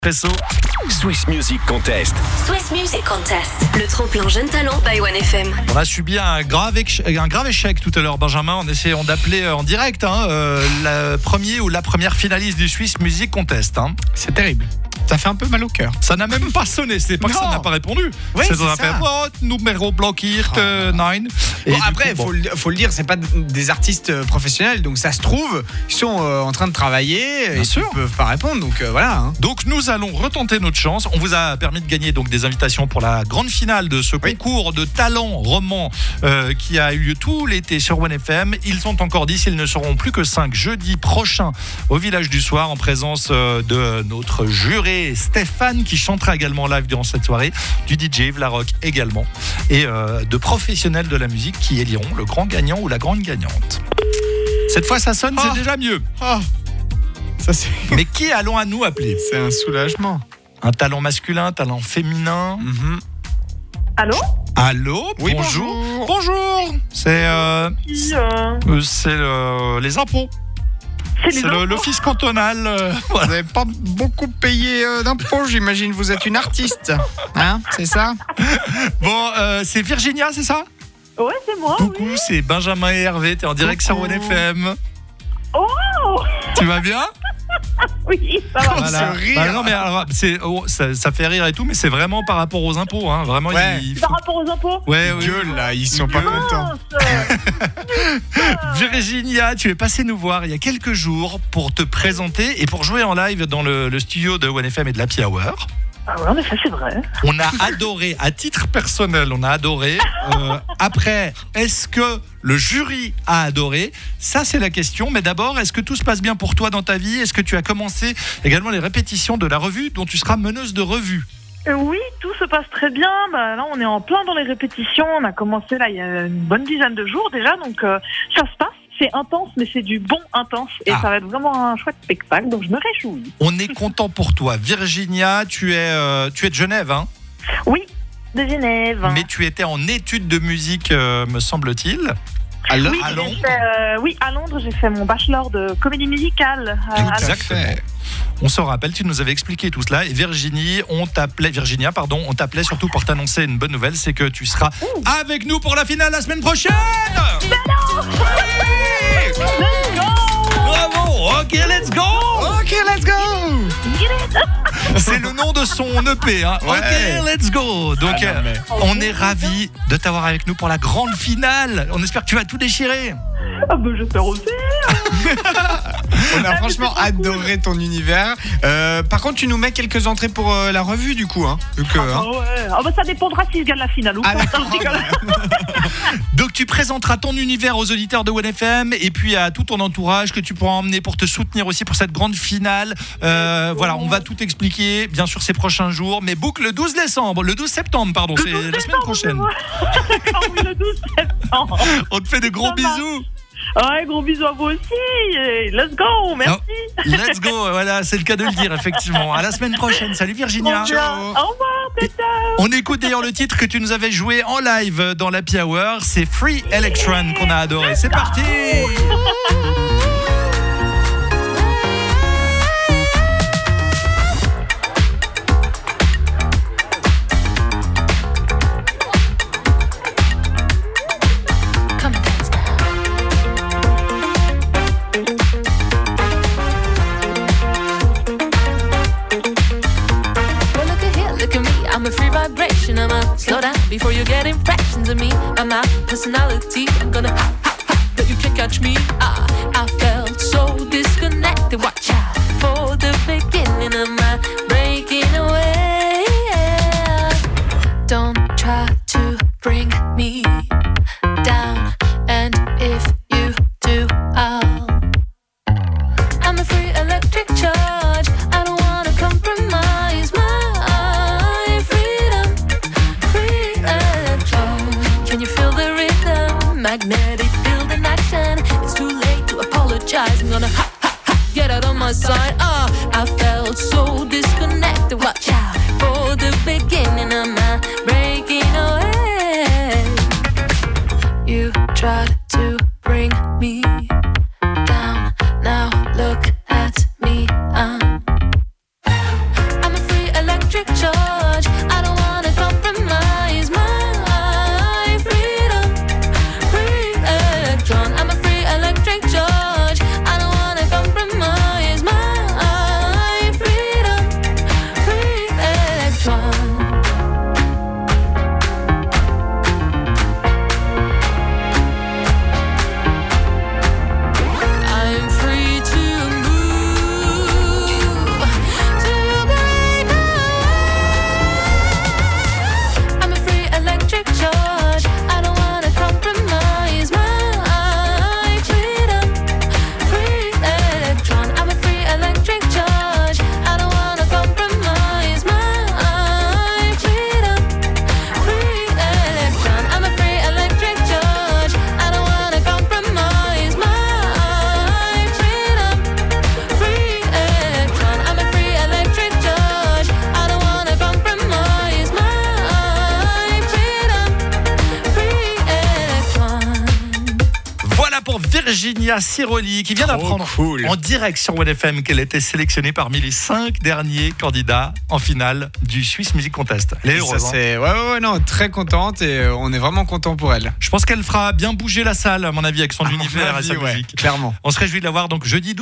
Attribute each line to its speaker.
Speaker 1: Presso.
Speaker 2: Swiss Music Contest.
Speaker 3: Swiss Music Contest. Le tremplin jeune talent by 1FM.
Speaker 1: On a subi un grave échec tout à l'heure, Benjamin, en essayant d'appeler en direct la première finaliste du Swiss Music Contest.
Speaker 4: C'est terrible. Ça fait un peu mal au cœur.
Speaker 1: Ça n'a même pas sonné, c'est pas que ça n'a pas répondu.
Speaker 4: Oui, c'est
Speaker 1: ça.
Speaker 4: ça.
Speaker 1: Numéro bloqué, 9.
Speaker 4: Bon, après, faut le dire, c'est pas des artistes professionnels, donc ça se trouve, ils sont en train de travailler et ils peuvent pas répondre, donc voilà.
Speaker 1: Donc nous allons retenter notre chance. On vous a permis de gagner donc des invitations pour la grande finale de ce concours de talent roman qui a eu lieu tout l'été sur 1FM. Ils sont encore 10, ils ne seront plus que 5 jeudi prochain au Village du Soir en présence de notre juré Stéphane qui chantera également live durant cette soirée, du DJ Vlarock également et de professionnels de la musique qui éliront le grand gagnant ou la grande gagnante. Cette fois ça sonne, c'est déjà mieux.
Speaker 4: Ça, c'est...
Speaker 1: Mais qui allons à nous appeler?
Speaker 4: C'est un soulagement.
Speaker 1: Un talent masculin, un talent féminin. Allô?
Speaker 4: Oui,
Speaker 1: bonjour. Bonjour. C'est les impôts. C'est l'office cantonal.
Speaker 4: Vous n'avez pas beaucoup payé d'impôts, j'imagine. Vous êtes une artiste, hein? C'est ça?
Speaker 1: Bon, c'est Virginia, c'est ça?
Speaker 5: Ouais, c'est moi.
Speaker 1: Coucou,
Speaker 5: oui.
Speaker 1: c'est Benjamin et Hervé. T'es en direct sur 1FM.
Speaker 5: Oh!
Speaker 1: Tu vas bien?
Speaker 5: Oui, ça va.
Speaker 1: Voilà.
Speaker 4: Ce rire.
Speaker 1: Bah non, mais alors, ça fait rire et tout, mais c'est vraiment par rapport aux impôts, hein. Vraiment.
Speaker 4: Ouais.
Speaker 5: Par rapport aux impôts?
Speaker 1: Ouais, oui.
Speaker 4: Gueule, là, ils sont pas contents.
Speaker 1: Virginia, tu es passée nous voir il y a quelques jours pour te présenter et pour jouer en live dans le studio de 1FM et de l'Happy Hour.
Speaker 5: Ah ouais, en effet, c'est vrai.
Speaker 1: On a adoré, à titre personnel, on a adoré. Après, est-ce que le jury a adoré? Ça, c'est la question. Mais d'abord, est-ce que tout se passe bien pour toi dans ta vie? Est-ce que tu as commencé également les répétitions de la revue dont tu seras meneuse de revue?
Speaker 5: Oui, tout se passe très bien. Là, on est en plein dans les répétitions. On a commencé là il y a une bonne dizaine de jours déjà, donc ça se passe. C'est intense, mais c'est du bon intense. Et ça va être vraiment un chouette spectacle, donc je me réjouis.
Speaker 1: On est content pour toi. Virginia, tu es de Genève, hein?
Speaker 5: Oui, de Genève.
Speaker 1: Mais tu étais en études de musique, me semble-t-il. À Londres.
Speaker 5: À Londres, j'ai fait mon bachelor de comédie musicale.
Speaker 1: Exactement. On se rappelle, tu nous avais expliqué tout cela. Et Virginia, on t'appelait surtout pour t'annoncer une bonne nouvelle, c'est que tu seras avec nous pour la finale la semaine prochaine.
Speaker 5: Let's go!
Speaker 1: Bravo. Ok, let's go. C'est le nom de son EP, hein.
Speaker 4: Ouais.
Speaker 1: Ok, let's go. Donc, on est ravis de t'avoir avec nous pour la grande finale. On espère que tu vas tout déchirer.
Speaker 5: Ah bah j'espère aussi.
Speaker 4: On a franchement adoré ton univers. Par contre, tu nous mets quelques entrées pour la revue, du coup, hein.
Speaker 5: Ça dépendra si je gagne la finale ou pas.
Speaker 1: Donc tu présenteras ton univers aux auditeurs de 1FM et puis à tout ton entourage que tu pourras emmener pour te soutenir aussi pour cette grande finale. Voilà, on va tout expliquer bien sûr ces prochains jours, mais book le 12 septembre, pardon, c'est la semaine prochaine.
Speaker 5: Oui, le 12 septembre.
Speaker 1: On te fait de gros bisous.
Speaker 5: Ouais, gros bisous à vous aussi. Let's go, merci.
Speaker 1: Let's go, voilà, c'est le cas de le dire, effectivement. À la semaine prochaine. Salut Virginia.
Speaker 5: Au revoir, ciao.
Speaker 1: On écoute d'ailleurs le titre que tu nous avais joué en live dans l'Happy Hour. C'est Free Electron qu'on a adoré. C'est parti.
Speaker 6: I'm a free vibration, I'ma slow down before you get impressions of me. I'm my personality, I'm gonna hop, hop, hop, but you can't catch me. I felt so disconnected, watch out for the beginning of my breaking away. Don't try to bring me down, and if you do, I'm a free electric charge, I don't wanna compromise my magnetic field in action. It's too late to apologize. electric charge. I don't wanna compromise my freedom. Free electron, I'm a free electric charge. I don't wanna compromise my freedom. Free electron. I'm free to move, to break away. I'm a free electric charge. I don't wanna compromise my freedom. Free electron. I'm a free electric charge. I don't wanna compromise my freedom. Free electron. I'm a free electric charge. I don't wanna compromise my freedom. Free electron. I'm a free electric charge. I don't wanna compromise my freedom. Free electron.
Speaker 1: Voilà pour Virginia Ciroli qui vient
Speaker 4: Trop
Speaker 1: d'apprendre
Speaker 4: cool.
Speaker 1: en direct sur OneFM qu'elle était sélectionnée parmi les 5 derniers candidats en finale du Swiss Music Contest. Elle est
Speaker 4: Ça,
Speaker 1: heureuse, hein.
Speaker 4: c'est ouais, non, très contente et on est vraiment content pour elle.
Speaker 1: Je pense qu'elle fera bien bouger la salle, à mon avis, avec son
Speaker 4: À mon
Speaker 1: univers et
Speaker 4: avis,
Speaker 1: sa
Speaker 4: ouais,
Speaker 1: musique.
Speaker 4: clairement.
Speaker 1: On se réjouit de la voir donc jeudi 12